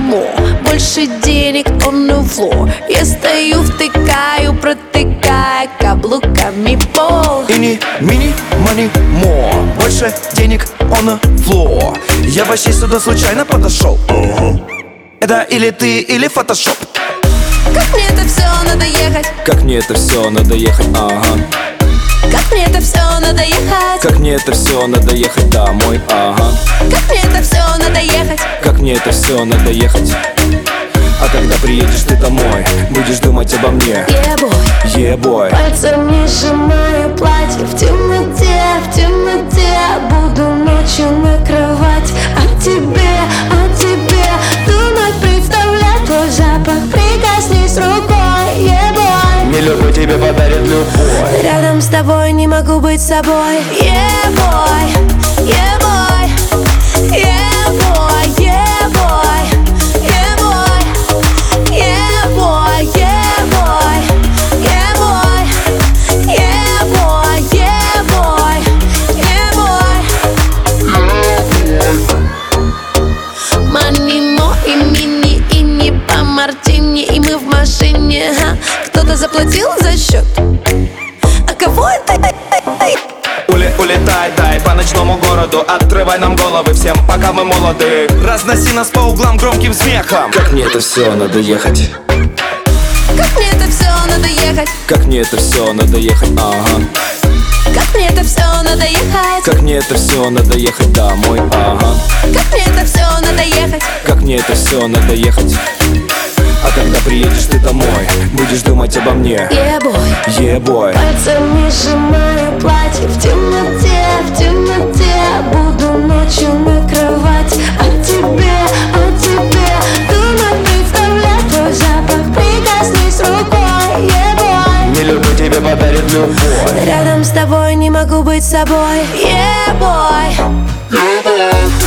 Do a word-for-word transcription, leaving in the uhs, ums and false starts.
more. Больше денег on the floor. Я стою, втыкаю, протыкая каблуками пол. Ини, мини, money, more. Больше денег on the floor. Я вообще сюда случайно подошел. uh-huh. Это или ты, или фотошоп. Как мне это все надо ехать? Как мне это все надо ехать, ага. Как мне это все надо ехать? Как мне это все надо ехать домой, ага. Как мне это все надо ехать? Как мне это все надо ехать. А когда приедешь ты домой, будешь думать обо мне. Yeah, boy. Yeah, boy. Пальцами сжимаю платье в темноте, в темноте. Буду ночью накрывать. А тебе, а тебе думать, представлять твой запах. Прикоснись рукой, yeah, boy. Не люблю, тебе подарит любовь. Рядом с тобой не могу быть собой. Yeah, boy, yeah, boy, yeah, boy, yeah, boy, yeah, boy, yeah, boy, yeah, boy, yeah, boy, yeah, boy, yeah, boy, yeah, boy. Манимо и мини, и не по мартини, и мы в машине. Ха. Кто-то заплатил за счет. А кого это? Ули, улетай, дай по ночному городу. Открывай нам головы всем, пока мы молоды. Разноси нас по углам громким смехом. Как мне это все надо ехать. Как мне это все надо ехать? Как мне это все надо ехать, ага. Как мне это все надо ехать? Как мне это все надо ехать домой, ага. Как мне это все надо ехать? Как мне это все надо ехать. А когда приедешь ты домой, будешь думать обо мне. Yeah, boy. Yeah, boy. Пальцами сжимаю платье в темноте, в темноте. Буду ночью накрывать. А тебе, а тебе думать, представлять твой запах. Прикоснись рукой, yeah, boy. Не люблю, тебе подарит любовь. Рядом с тобой не могу быть собой. Yeah, boy. Yeah, boy.